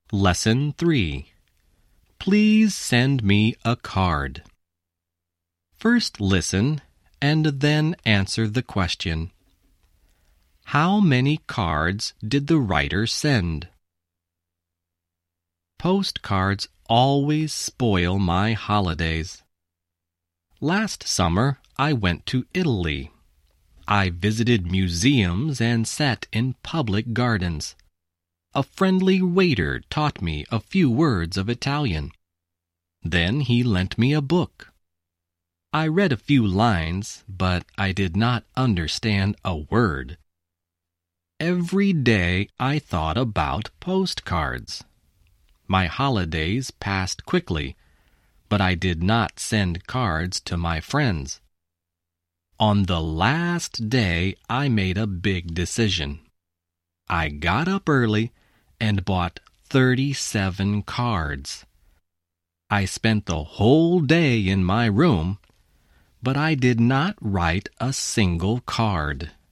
Lesson 3. Please send me a card. First listen and then answer the question. How many cards did the writer send? Postcards always spoil my holidays. Last summer, I went to Italy. I visited museums and sat in public gardens. A friendly waiter taught me a few words of Italian. Then he lent me a book. I read a few lines, but I did not understand a word. Every day I thought about postcards. My holidays passed quickly, but I did not send cards to my friends. On the last day, I made a big decision. I got up early and bought 37 cards. I spent the whole day in my room, but I did not write a single card.